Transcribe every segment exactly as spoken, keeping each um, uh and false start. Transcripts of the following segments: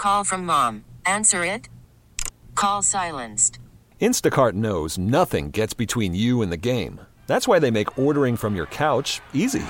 call from mom. Answer it. Call silenced. Instacart knows nothing gets between you and the game. That's why they make ordering from your couch easy.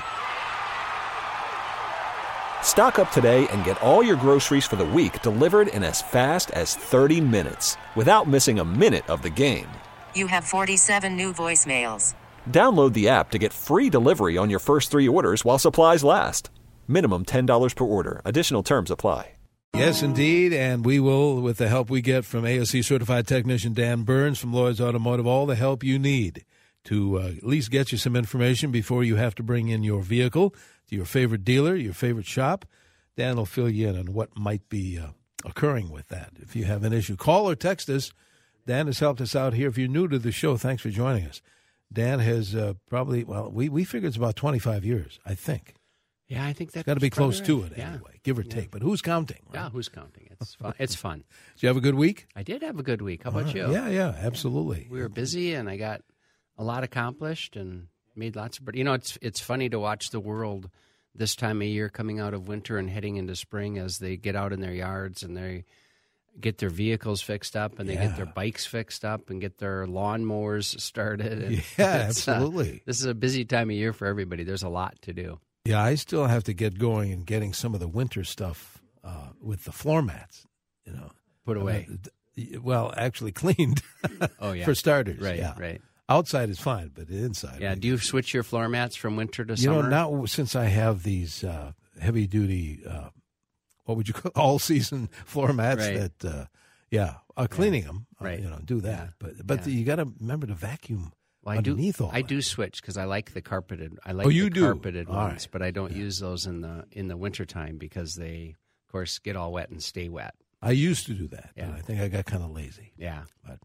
Stock up today and get all your groceries for the week delivered in as fast as thirty minutes without missing a minute of the game. You have forty-seven new voicemails. Download the app to get free delivery on your first three orders while supplies last. Minimum ten dollars per order. Additional terms apply. Yes, indeed, and we will, with the help we get from A S C Certified Technician Dan Burns from Lloyd's Automotive, all the help you need to uh, at least get you some information before you have to bring in your vehicle to your favorite dealer, your favorite shop. Dan will fill you in on what might be uh, occurring with that. If you have an issue, call or text us. Dan has helped us out here. If you're new to the show, thanks for joining us. Dan has uh, probably, well, we, we figure it's about twenty-five years, I think. Yeah, I think that's got to be close right. to it yeah. anyway, give or yeah. take. But who's counting? Right? Yeah, who's counting? It's fun. It's fun. Did you have a good week? I did have a good week. How about right. you? Yeah, yeah, absolutely. We were busy, and I got a lot accomplished and made lots of. You know, it's it's funny to watch the world this time of year, coming out of winter and heading into spring, as they get out in their yards and they get their vehicles fixed up and they yeah. get their bikes fixed up and get their lawnmowers started. And yeah, absolutely. Uh, this is a busy time of year for everybody. There's a lot to do. Yeah, I still have to get going and getting some of the winter stuff uh, with the floor mats, you know. Put away. Uh, well, actually cleaned. Oh, yeah. For starters. Right, yeah. right. Outside is fine, but inside. Yeah, do you switch your floor mats from winter to you summer? You know, not since I have these uh, heavy-duty, uh, what would you call all-season floor mats right. that, uh, yeah, uh, cleaning yeah. them, uh, right. you know, do that. Yeah. But but yeah. you got to remember to vacuum. Well, I do. All I that. do switch because I like the carpeted. I like oh, you the do? carpeted all ones, right. but I don't yeah. use those in the in the wintertime because they, of course, get all wet and stay wet. I used to do that, yeah. but I think I got kind of lazy. Yeah. But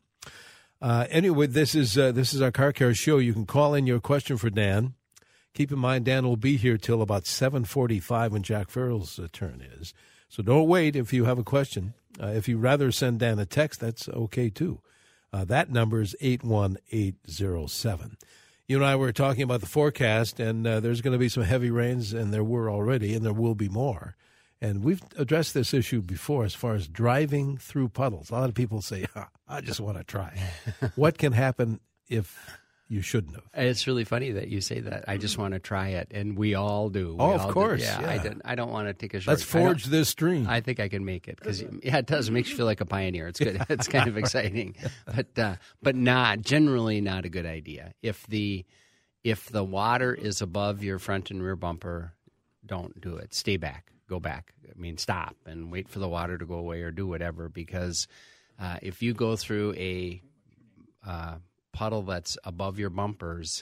uh, anyway, this is uh, this is our Car Care Show. You can call in your question for Dan. Keep in mind, Dan will be here till about seven forty-five when Jack Farrell's uh, turn is. So don't wait if you have a question. Uh, if you'd rather send Dan a text, that's okay too. Uh, that number is eight one eight zero seven. You and I were talking about the forecast, and uh, there's going to be some heavy rains, and there were already, and there will be more. And we've addressed this issue before as far as driving through puddles. A lot of people say, ah, I just want to try. What can happen if you shouldn't have? It's really funny that you say that. I just want to try it, and we all do. We oh, of all course. Do. Yeah, yeah. I, don't, I don't want to take a short. Let's forge this dream. I think I can make it because yeah, it does. It makes you feel like a pioneer. It's good. It's kind of exciting, but uh, but not generally not a good idea. If the if the water is above your front and rear bumper, don't do it. Stay back. Go back. I mean, stop and wait for the water to go away or do whatever. Because uh, if you go through a uh, puddle that's above your bumpers,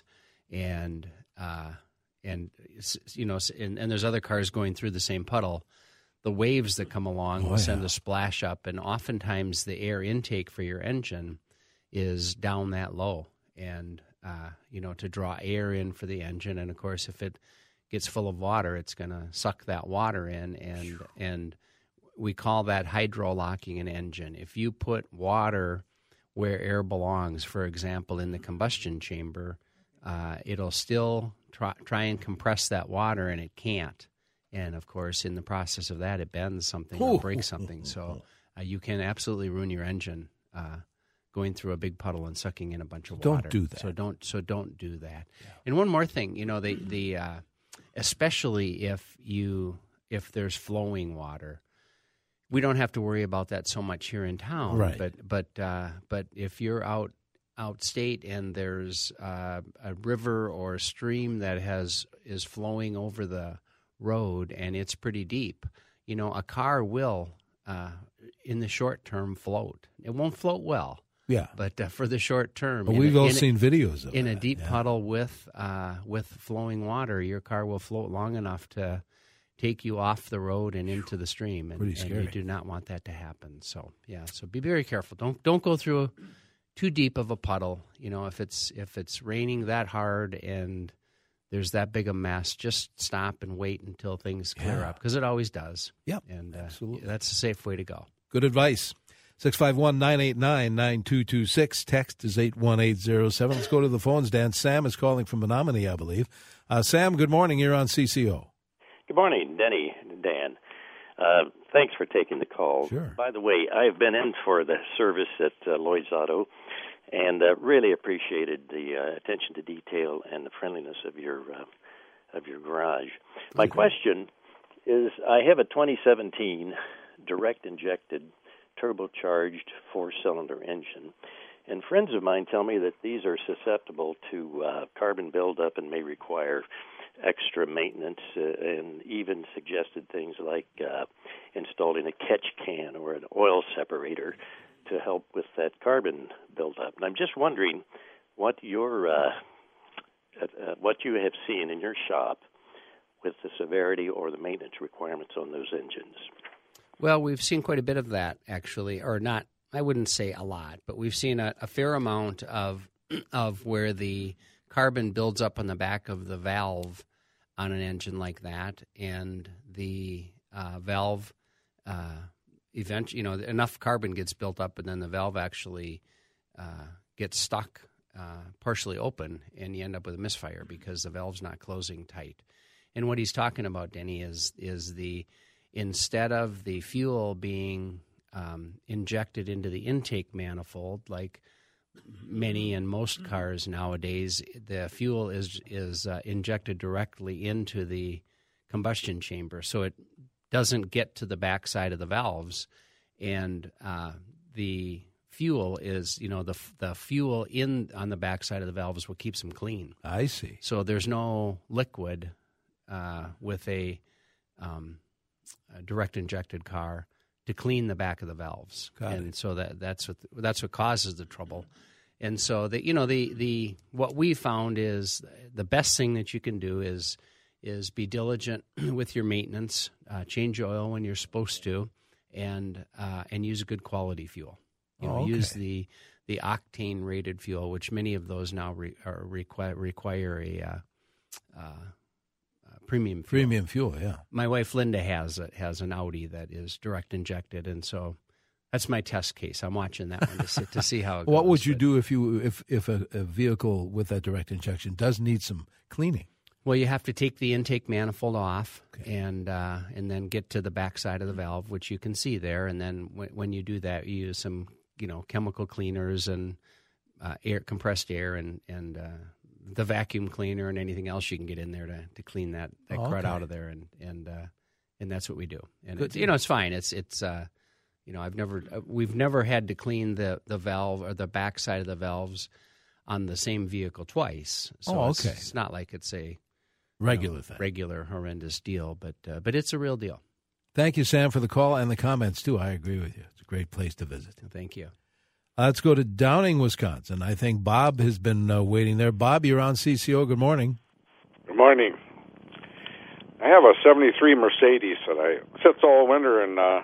and uh, and you know, and, and there's other cars going through the same puddle, the waves that come along oh, will send yeah. a splash up, and oftentimes the air intake for your engine is down that low, and uh, you know, to draw air in for the engine, and of course, if it gets full of water, it's going to suck that water in, and and we call that hydrolocking an engine. If you put water where air belongs, for example, in the combustion chamber, uh, it'll still try, try and compress that water, and it can't. And, of course, in the process of that, it bends something or breaks something. So uh, you can absolutely ruin your engine uh, going through a big puddle and sucking in a bunch of don't water. Don't do that. So don't so don't do that. Yeah. And one more thing, you know, the the uh, especially if you if there's flowing water. We don't have to worry about that so much here in town, right. but but uh, but if you're out outstate and there's uh, a river or a stream that has is flowing over the road and it's pretty deep, you know, a car will uh, in the short term float. It won't float well, yeah, but uh, for the short term, but we've a, all in seen a, videos of in that. a deep yeah. puddle with uh, with flowing water. Your car will float long enough to take you off the road and into the stream, and, and you do not want that to happen. So yeah, so be very careful. Don't don't go through a, too deep of a puddle. You know, if it's if it's raining that hard and there's that big a mess, just stop and wait until things clear yeah. up, because it always does. Yep, and uh, absolutely, that's a safe way to go. Good advice. six five one, nine eight nine, nine two two six. Text is eight one eight zero seven. Let's go to the phones, Dan. Sam is calling from Menominee, I believe. Uh, Sam, good morning. You're on C C O. Good morning, Denny, Dan. Uh, thanks for taking the call. Sure. By the way, I have been in for the service at uh, Lloyd's Auto, and uh, really appreciated the uh, attention to detail and the friendliness of your uh, of your garage. My Okay. question is, I have a twenty seventeen direct injected turbocharged four-cylinder engine, and friends of mine tell me that these are susceptible to uh, carbon buildup and may require extra maintenance, uh, and even suggested things like uh, installing a catch can or an oil separator to help with that carbon buildup. And I'm just wondering what your uh, uh, what you have seen in your shop with the severity or the maintenance requirements on those engines. Well, we've seen quite a bit of that, actually, or not. I wouldn't say a lot, but we've seen a, a fair amount of of where the carbon builds up on the back of the valve on an engine like that, and the uh, valve uh, eventually, you know, enough carbon gets built up, and then the valve actually uh, gets stuck uh, partially open, and you end up with a misfire because the valve's not closing tight. And what he's talking about, Denny, is is the instead of the fuel being um, injected into the intake manifold, like many and most cars nowadays, the fuel is is uh, injected directly into the combustion chamber, so it doesn't get to the backside of the valves, and uh, the fuel is, you know, the the fuel in on the backside of the valve is what keeps them clean. I see. So there's no liquid uh, with a, um, a direct injected car to clean the back of the valves, Got and it. so that that's what that's what causes the trouble. And so the you know the the what we found is the best thing that you can do is is be diligent with your maintenance, uh, change oil when you're supposed to, and uh, and use a good quality fuel. You know, Oh, okay. use the the octane rated fuel, which many of those now re, are require require a uh, uh, premium fuel. Premium fuel, yeah. My wife Linda has a, has an Audi that is direct injected, and so that's my test case. I'm watching that one to see, to see how it goes. What would you but- do if you if if a, a vehicle with that direct injection does need some cleaning? Well, you have to take the intake manifold off, and uh, and then get to the backside of the valve, which you can see there. And then when, when you do that, you use some you know chemical cleaners and uh, air compressed air and and uh, the vacuum cleaner and anything else you can get in there to, to clean that, that Oh, crud okay. out of there. And and uh, and that's what we do. And Good it's, to you know. know it's fine. It's it's uh, you know I've never uh, we've never had to clean the, the valve or the backside of the valves on the same vehicle twice. So Oh, it's, okay. it's not like it's a Regular you know, thing. regular horrendous deal, but uh, but it's a real deal. Thank you, Sam, for the call and the comments, too. I agree with you. It's a great place to visit. Thank you. Uh, let's go to Downing, Wisconsin. I think Bob has been uh, waiting there. Bob, you're on C C O. Good morning. Good morning. I have a seventy-three Mercedes that I sits all winter, and uh,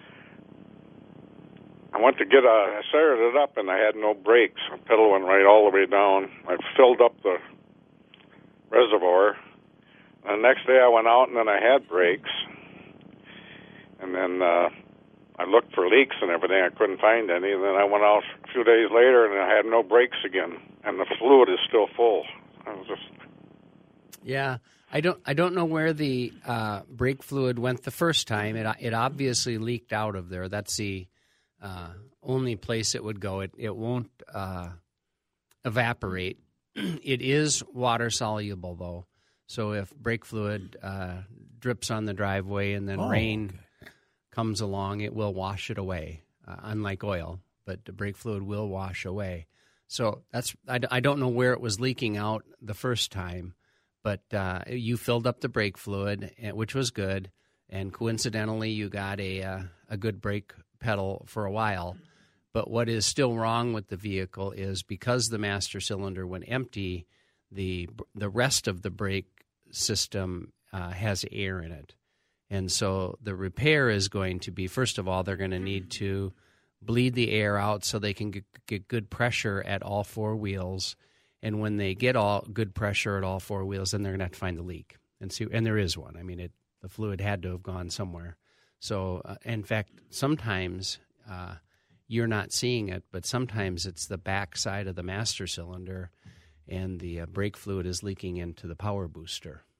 I went to get a, I started it up, and I had no brakes. The pedal went right all the way down. I filled up the reservoir. And the next day I went out, and then I had brakes. And then uh, I looked for leaks and everything. I couldn't find any. And then I went out a few days later, and I had no brakes again. And the fluid is still full. I was just... Yeah, I don't I don't know where the uh, brake fluid went the first time. It it obviously leaked out of there. That's the uh, only place it would go. It it won't uh, evaporate. It is water soluble though. So if brake fluid uh, drips on the driveway and then Oh, rain okay. comes along, it will wash it away, uh, unlike oil. But the brake fluid will wash away. So that's I, I don't know where it was leaking out the first time, but uh, you filled up the brake fluid, eh, which was good, and coincidentally you got a uh, a good brake pedal for a while. But what is still wrong with the vehicle is because the master cylinder went empty, the the rest of the brake system uh, has air in it. And so the repair is going to be, first of all, they're going to need to bleed the air out so they can get, get good pressure at all four wheels. And when they get all good pressure at all four wheels, then they're going to have to find the leak. And see, and there is one. I mean, it the fluid had to have gone somewhere. So, uh, in fact, sometimes uh, you're not seeing it, but sometimes it's the back side of the master cylinder and the uh, brake fluid is leaking into the power booster.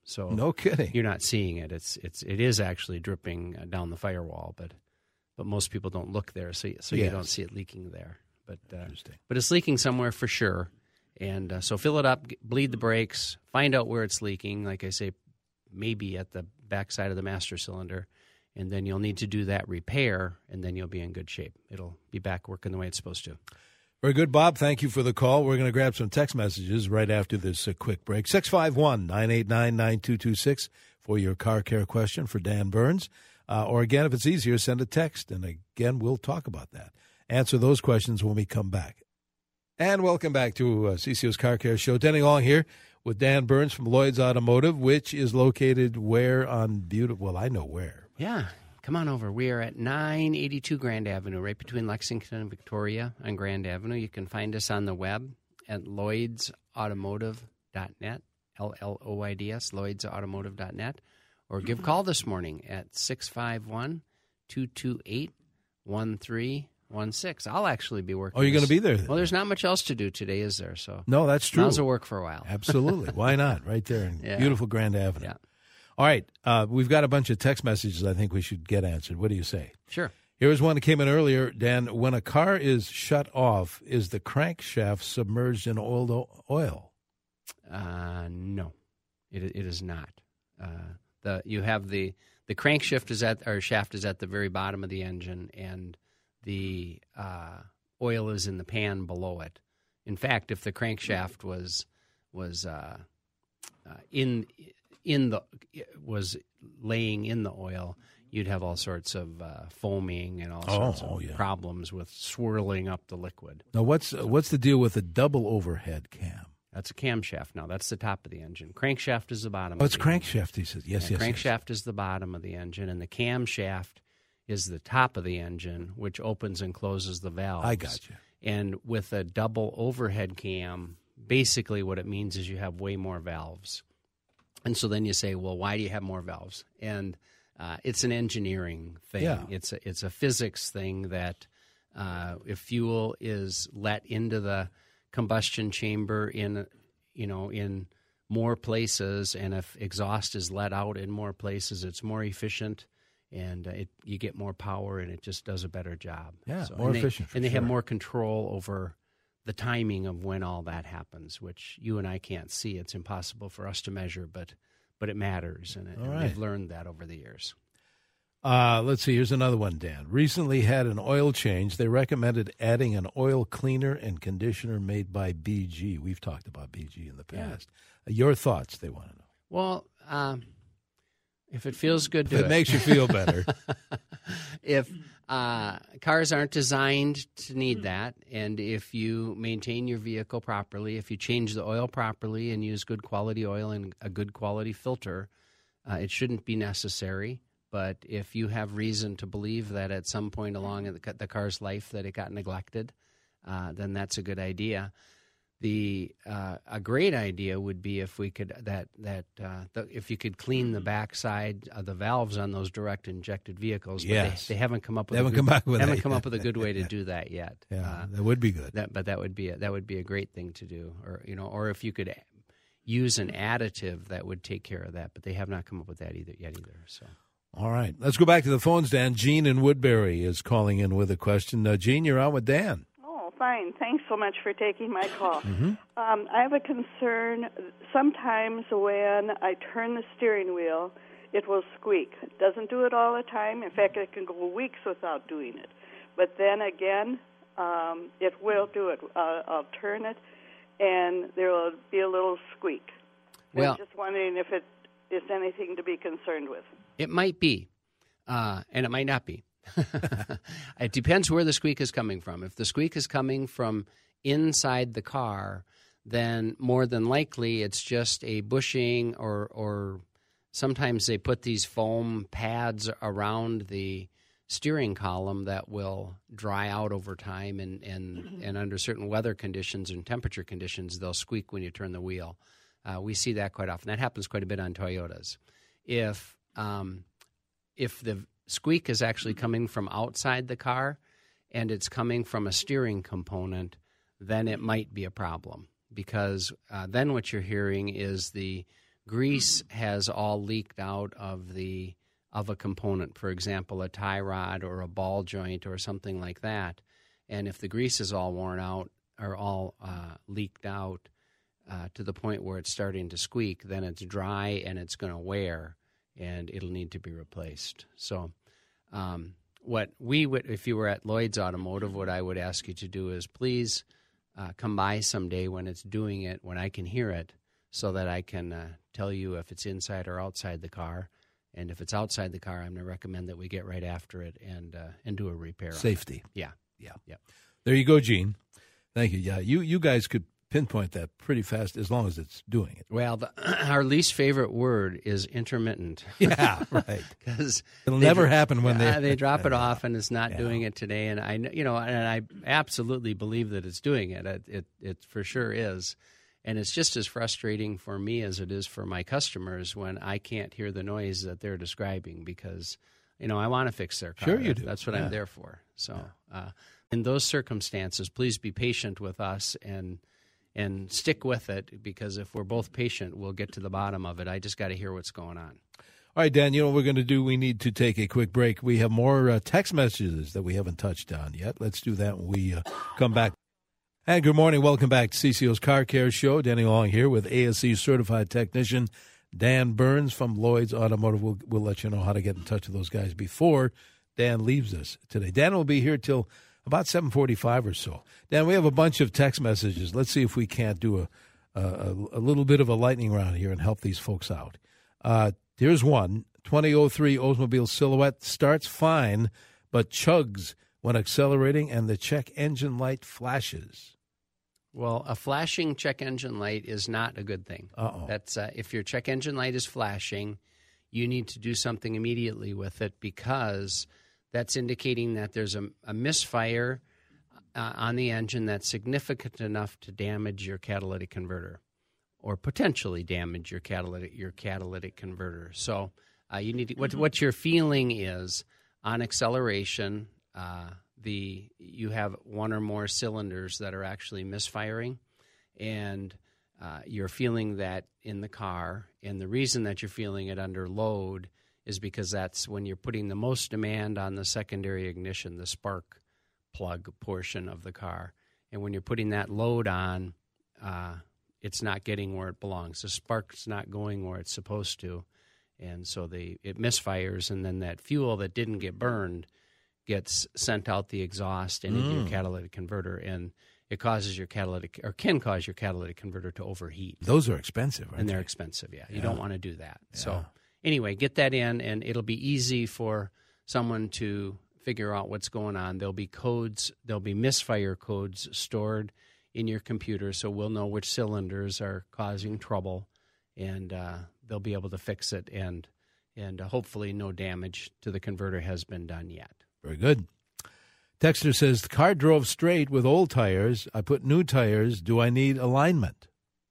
So No kidding. you're not seeing it. It's it's it is actually dripping uh, down the firewall, but but most people don't look there, so so Yes. you don't see it leaking there. But uh, Interesting. but it's leaking somewhere for sure. And uh, so fill it up, g- bleed the brakes, find out where it's leaking. Like I say, maybe at the backside of the master cylinder, and then you'll need to do that repair, and then you'll be in good shape. It'll be back working the way it's supposed to. Very good, Bob. Thank you for the call. We're going to grab some text messages right after this uh, quick break. six five one, nine eight nine, nine two two six for your car care question for Dan Burns. Uh, or again, if it's easier, send a text, and again, we'll talk about that. Answer those questions when we come back. And welcome back to uh, C C O's Car Care Show. Denny Long here with Dan Burns from Lloyd's Automotive, which is located where on beautiful, well, I know where. Yeah, come on over. We are at nine eighty-two Grand Avenue, right between Lexington and Victoria on Grand Avenue. You can find us on the web at lloyds automotive dot net, L L O I D S, lloyds automotive dot net, or give a call this morning at six five one, two two eight, one three one six. I'll actually be working. Oh, you're going to this- be there then? Well, there's not much else to do today, is there? So No, that's true. Miles will work for a while. Absolutely. Why not? Right there in Yeah. beautiful Grand Avenue. Yeah. All right. Uh, we've got a bunch of text messages I think we should get answered. What do you say? Sure. Here was one that came in earlier, Dan. When a car is shut off, is the crankshaft submerged in oil? oil? Uh, no, it it is not. Uh, the you have the the crankshaft is at or shaft is at the very bottom of the engine, and the uh, oil is in the pan below it. In fact, if the crankshaft was was uh, uh, in in the was laying in the oil, you'd have all sorts of uh, foaming and all Oh, sorts of yeah. problems with swirling up the liquid. Now, what's uh, what's the deal with a double overhead cam? That's a camshaft now. That's the top of the engine. Crankshaft is the bottom. Oh, of it's the crankshaft, he says. Yes, Yeah, yes, crankshaft is the bottom of the engine, and the camshaft is the top of the engine, which opens and closes the valves. I got you. And with a double overhead cam, basically what it means is you have way more valves. And so then you say, well, why do you have more valves? And uh, it's an engineering thing. Yeah. It's a, it's a physics thing that uh, if fuel is let into the combustion chamber in, you know, in more places, and if exhaust is let out in more places, it's more efficient, and uh, it you get more power, and it just does a better job. Yeah, So- more and they- efficient, for and they have sure. more control over the timing of when all that happens, which you and I can't see. It's impossible for us to measure, but but it matters, and, it, All and right. we've learned that over the years. Uh, let's see. Here's another one, Dan. Recently had an oil change. They recommended adding an oil cleaner and conditioner made by B G. We've talked about B G in the Yeah. past. Uh, your thoughts, they want to know. Well, um, if it feels good, If do it, it. makes you feel better. if uh, cars aren't designed to need that, and if you maintain your vehicle properly, if you change the oil properly and use good quality oil and a good quality filter, uh, it shouldn't be necessary. But if you have reason to believe that at some point along in the, ca- the car's life that it got neglected, uh, then that's a good idea. The uh, a great idea would be if we could that that uh, the, if you could clean the backside of the valves on those direct injected vehicles. But Yes. they, they haven't come up with They a haven't good, come up with haven't that come yet. up with a good way to do that yet. Yeah, Uh, that would be good. that but that would be a, that would be a great thing to do, or you know, or if you could use an additive that would take care of that. But they have not come up with that either yet either. So. All right. Let's go back to the phones, Dan. Gene in Woodbury is calling in with a question. Uh, Gene, you're on with Dan. Oh, fine. Thanks so much for taking my call. Um, I have a concern. Sometimes when I turn the steering wheel, it will squeak. It doesn't do it all the time. In fact, it can go weeks without doing it. But then again, um, it will do it. Uh, I'll turn it, and there will be a little squeak. Well- I'm just wondering if it is anything to be concerned with. It might be, uh, and it might not be. It depends where the squeak is coming from. If the squeak is coming from inside the car, then more than likely it's just a bushing, or or sometimes they put these foam pads around the steering column that will dry out over time, and, and, and under certain weather conditions and temperature conditions, they'll squeak when you turn the wheel. Uh, we see that quite often. That happens quite a bit on Toyotas. If um, if the squeak is actually coming from outside the car and it's coming from a steering component, then it might be a problem, because uh, then what you're hearing is the grease has all leaked out of the of a component, for example, a tie rod or a ball joint or something like that. And if the grease is all worn out or all uh, leaked out uh, to the point where it's starting to squeak, then it's dry and it's going to wear, and it'll need to be replaced. So um, what we would, if you were at Lloyd's Automotive, what I would ask you to do is please uh, come by someday when it's doing it, when I can hear it, so that I can uh, tell you if it's inside or outside the car. And if it's outside the car, I'm going to recommend that we get right after it and uh, and do a repair. Safety. On it. Yeah. Yeah. Yeah. There you go, Gene. Thank you. Yeah, you, you guys could pinpoint that pretty fast as long as it's doing it. Well, the, our least favorite word is intermittent. Yeah, right. Because it'll never dro- happen when uh, they they drop it off and it's not yeah. doing it today. And I, you know, and I absolutely believe that it's doing it. It, it, it for sure is. And it's just as frustrating for me as it is for my customers when I can't hear the noise that they're describing because, you know, I want to fix their car. Sure you do. That's what yeah. I'm there for. So yeah. uh, in those circumstances, please be patient with us and and stick with it because if we're both patient, we'll get to the bottom of it. I just got to hear what's going on. All right, Dan, you know what we're going to do? We need to take a quick break. We have more uh, text messages that we haven't touched on yet. Let's do that when we uh, come back. And good morning. Welcome back to C C O's Car Care Show. Danny Long here with A S C certified technician Dan Burns from Lloyd's Automotive. We'll, we'll let you know how to get in touch with those guys before Dan leaves us today. Dan will be here till about seven forty-five or so. Dan, we have a bunch of text messages. Let's see if we can't do a a, a little bit of a lightning round here and help these folks out. Uh, here's one. twenty oh three Oldsmobile Silhouette starts fine, but chugs when accelerating, and the check engine light flashes. Well, a flashing check engine light is not a good thing. Uh-oh. That's uh, if your check engine light is flashing, you need to do something immediately with it because that's indicating that there's a, a misfire uh, on the engine that's significant enough to damage your catalytic converter or potentially damage your catalytic your catalytic converter. So uh, you need to, what what your feeling is on acceleration. Uh, the you have one or more cylinders that are actually misfiring, and uh, you're feeling that in the car. And the reason that you're feeling it under load is because that's when you're putting the most demand on the secondary ignition, the spark plug portion of the car. And when you're putting that load on, uh, it's not getting where it belongs. The spark's not going where it's supposed to, and so they it misfires, and then that fuel that didn't get burned gets sent out the exhaust and into mm. your catalytic converter, and it causes your catalytic or can cause your catalytic converter to overheat. Those are expensive, aren't and they're they? expensive. Yeah, yeah. You don't want to do that. Yeah. So anyway, get that in, and it'll be easy for someone to figure out what's going on. There'll be codes, there'll be misfire codes stored in your computer, so we'll know which cylinders are causing trouble, and uh, they'll be able to fix it, and and uh, hopefully no damage to the converter has been done yet. Very good. Texter says, the car drove straight with old tires. I put new tires. Do I need alignment?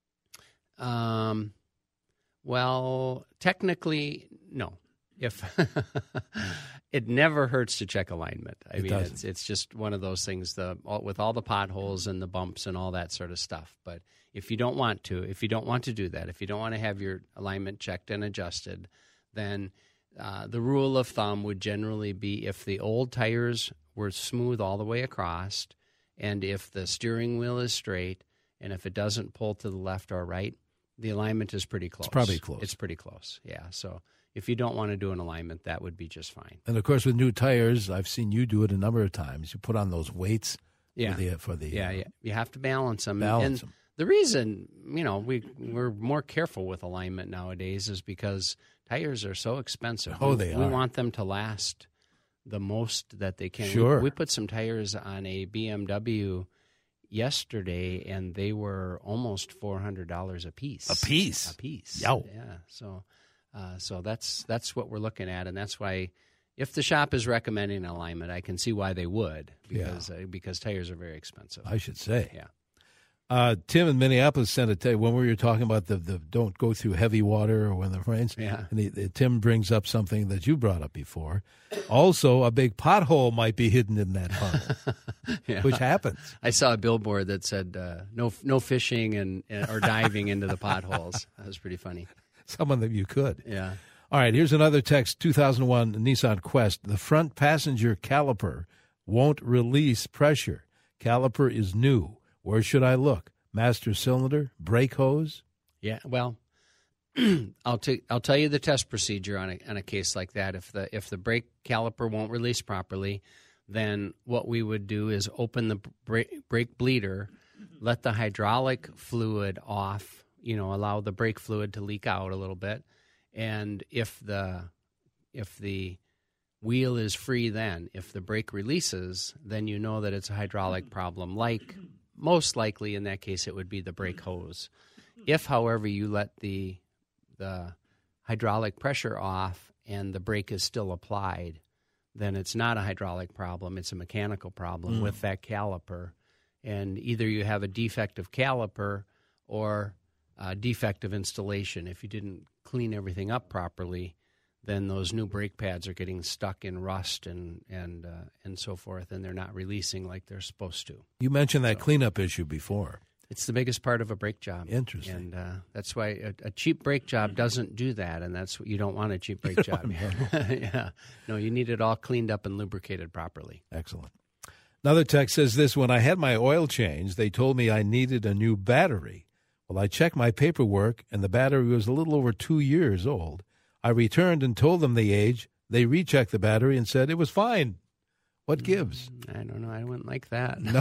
Um, well, technically, no. If it never hurts to check alignment. I it mean, doesn't. it's it's just one of those things. The all, with all the potholes and the bumps and all that sort of stuff. But if you don't want to, if you don't want to do that, if you don't want to have your alignment checked and adjusted, then Uh, the rule of thumb would generally be if the old tires were smooth all the way across, and if the steering wheel is straight, and if it doesn't pull to the left or right, the alignment is pretty close. It's probably close. It's pretty close, yeah. So if you don't want to do an alignment, that would be just fine. And, of course, with new tires, I've seen you do it a number of times. You put on those weights yeah. for the, for the yeah, uh, yeah. You have to balance them. Balance and them. The reason, you know, we, we're more careful with alignment nowadays is because tires are so expensive. Oh, we, they we are. We want them to last the most that they can. Sure. We, we put some tires on a B M W yesterday, and they were almost four hundred dollars a piece. A piece? A piece. Yow. Yeah. So, uh, so that's that's what we're looking at, and that's why if the shop is recommending alignment, I can see why they would because Yeah. uh, because tires are very expensive. I should say. Yeah. Uh, Tim in Minneapolis sent a text when we were talking about the, the don't go through heavy water or when the rains. Yeah. And he, the, Tim brings up something that you brought up before. Also, a big pothole might be hidden in that tunnel, Yeah. which happens. I saw a billboard that said uh, no no fishing and or diving into the potholes. That was pretty funny. someone that you could. Yeah. All right, here's another text, two thousand one Nissan Quest. The front passenger caliper won't release pressure. Caliper is new. Where should I look? Master cylinder? Brake hose? Yeah, well, I'll, t- I'll tell you the test procedure on a, on a case like that. If the if the brake caliper won't release properly, then what we would do is open the brake, brake bleeder, let the hydraulic fluid off, you know, allow the brake fluid to leak out a little bit. And if the if the wheel is free then, if the brake releases, then you know that it's a hydraulic problem. Like, most likely in that case, it would be the brake hose. If, however, you let the the hydraulic pressure off and the brake is still applied, then it's not a hydraulic problem. It's a mechanical problem mm. with that caliper. And either you have a defective caliper or a defective installation. If you didn't clean everything up properly, then those new brake pads are getting stuck in rust and and uh, and so forth, and they're not releasing like they're supposed to. You mentioned that so, cleanup issue before. It's the biggest part of a brake job. Interesting. And uh, that's why a, a cheap brake job doesn't do that, and that's what you don't want a cheap brake job. Yeah. No, you need it all cleaned up and lubricated properly. Excellent. Another text says this: when I had my oil change, they told me I needed a new battery. Well, I checked my paperwork, and the battery was a little over two years old. I returned and told them the age. They rechecked the battery and said it was fine. What gives? I don't know. I wouldn't like that. No.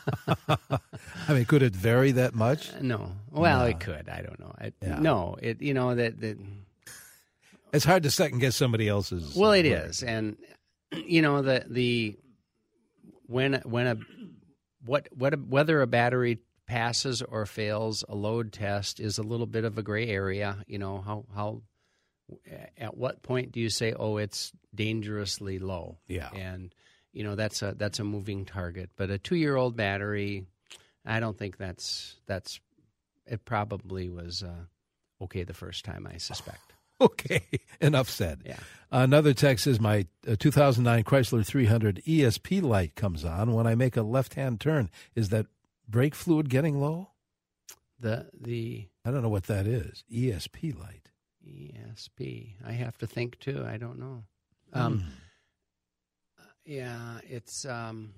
I mean, could it vary that much? Uh, no. Well, no. it could. I don't know. I, yeah. No. It. You know that. that it's hard to second guess somebody else's. Well, it work. is, and you know the the when when a what what a, whether a battery passes or fails a load test is a little bit of a gray area. You know, how how at what point do you say, oh, it's dangerously low? Yeah. And you know, that's a that's a moving target. But a two-year-old battery, I don't think that's that's it probably was uh, okay the first time, I suspect. Okay, enough said. Yeah. Another text says my uh, two thousand nine Chrysler three hundred E S P light comes on when I make a left-hand turn. Is that brake fluid getting low? The the I don't know what that is. E S P light. E S P. I have to think too. I don't know. Um, mm. Yeah, it's um,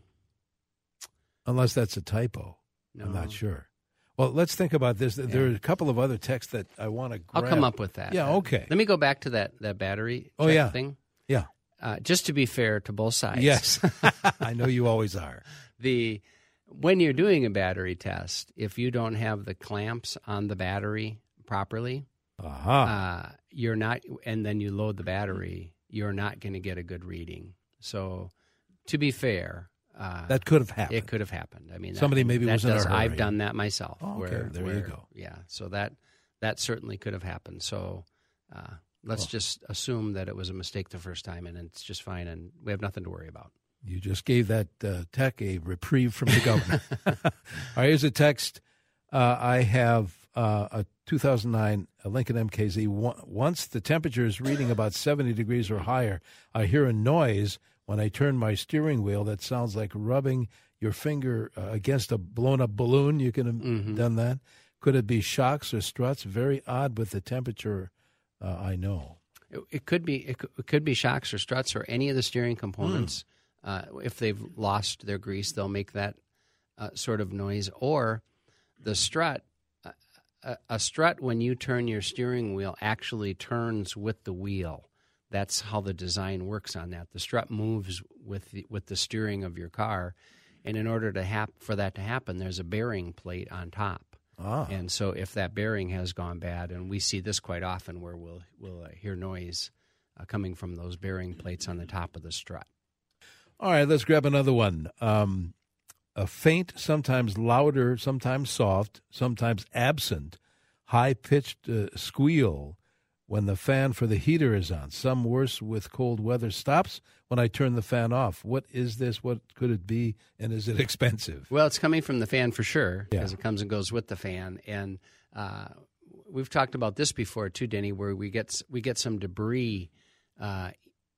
unless that's a typo. No. I'm not sure. Well, let's think about this. There Yeah. are a couple of other texts that I want to grab. I'll come up with that. Yeah, okay. Let me go back to that that battery Oh, check yeah. thing. Yeah. Uh, just to be fair to both sides. Yes. I know you always are. The when you're doing a battery test, if you don't have the clamps on the battery properly, Uh-huh. uh, you're not, and then you load the battery, you're not going to get a good reading. So, to be fair, uh, that could have happened. It could have happened. I mean, somebody that, maybe that was in a does, hurry. I've done that myself. Oh, okay, where, there where, you go. Yeah, so that that certainly could have happened. So, uh, let's Well. just assume that it was a mistake the first time, and it's just fine, and we have nothing to worry about. You just gave that uh, tech a reprieve from the government. All right, here's a text. Uh, I have uh, a two thousand nine Lincoln M K Z. Once the temperature is reading about seventy degrees or higher, I hear a noise when I turn my steering wheel that sounds like rubbing your finger uh, against a blown-up balloon. You can have Mm-hmm. done that. Could it be shocks or struts? Very odd with the temperature, uh, I know. It, it could be it could, it could be shocks or struts or any of the steering components. Mm. Uh, if they've lost their grease, they'll make that uh, sort of noise. Or the strut, uh, a, a strut when you turn your steering wheel actually turns with the wheel. That's how the design works on that. The strut moves with the, with the steering of your car, and in order to hap- for that to happen, there's a bearing plate on top. Ah. And so if that bearing has gone bad, and we see this quite often where we'll, we'll uh, hear noise uh, coming from those bearing plates on the top of the strut. All right, let's grab another one. Um, a faint, sometimes louder, sometimes soft, sometimes absent, high-pitched uh, squeal when the fan for the heater is on. Some worse with cold weather. Stops when I turn the fan off. What is this? What could it be? And is it expensive? Well, it's coming from the fan for sure, because Yeah. it comes and goes with the fan. And uh, we've talked about this before too, Denny, where we get we get some debris uh,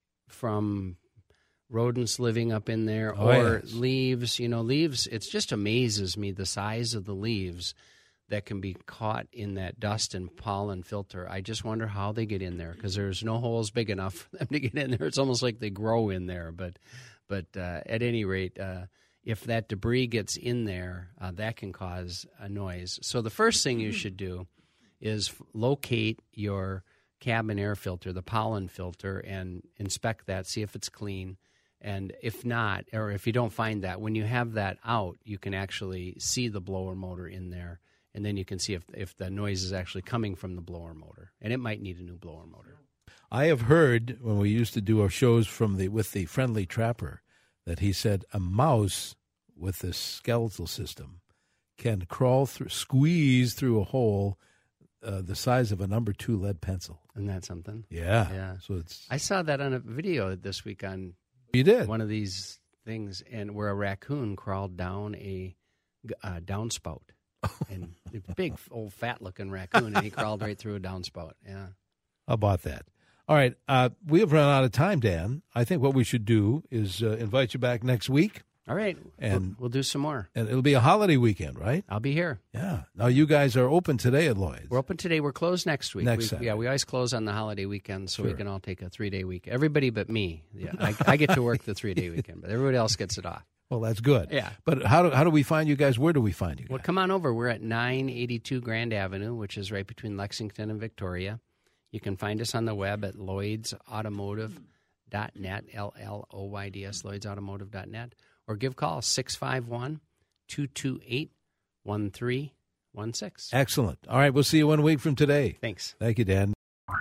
from rodents living up in there, Oh, or yes. leaves. You know, leaves. It just amazes me the size of the leaves that can be caught in that dust and pollen filter. I just wonder how they get in there, because there's no holes big enough for them to get in there. It's almost like they grow in there. But but uh, at any rate, uh, if that debris gets in there, uh, that can cause a noise. So the first thing you should do is f- locate your cabin air filter, the pollen filter, and inspect that, see if it's clean. And if not, or if you don't find that, when you have that out, you can actually see the blower motor in there. And then you can see if if the noise is actually coming from the blower motor, and it might need a new blower motor. I have heard when we used to do our shows from the with the Friendly Trapper that he said a mouse with this skeletal system can crawl through, squeeze through a hole uh, the size of a number two lead pencil. Isn't that something? Yeah, yeah. So it's. I saw that on a video this week on. You did one of these things, and where a raccoon crawled down a uh, downspout. And a big, old, fat-looking raccoon, and he crawled right through a downspout. Yeah. How about that? All right. Uh, we have run out of time, Dan. I think what we should do is uh, invite you back next week. All right. And we'll, we'll do some more. And it'll be a holiday weekend, right? I'll be here. Yeah. Now, you guys are open today at Lloyd's. We're open today. We're closed next week. Next we, Saturday. Yeah, we always close on the holiday weekend, so Sure. we can all take a three-day week. Everybody but me. Yeah, I, I get to work the three-day weekend, but everybody else gets it off. Well, that's good. Yeah. But how do how do we find you guys? Where do we find you guys? Well, come on over. We're at nine eighty-two Grand Avenue, which is right between Lexington and Victoria. You can find us on the web at lloyds automotive dot net, L L O Y D S, lloyds automotive dot net, or give call six five one, two two eight, one three one six. Excellent. All right, we'll see you one week from today. Thanks. Thank you, Dan.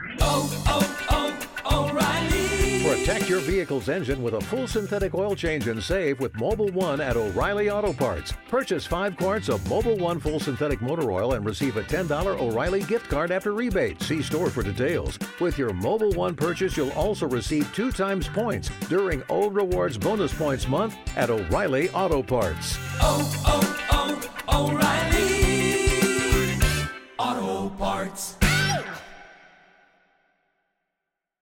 Oh, oh, oh, O'Reilly. Protect your vehicle's engine with a full synthetic oil change and save with Mobil one at O'Reilly Auto Parts. Purchase five quarts of Mobil one full synthetic motor oil and receive a ten dollars O'Reilly gift card after rebate. See store for details. With your Mobil one purchase, you'll also receive two times points during O Rewards Bonus Points Month at O'Reilly Auto Parts. Oh, oh, oh, O'Reilly.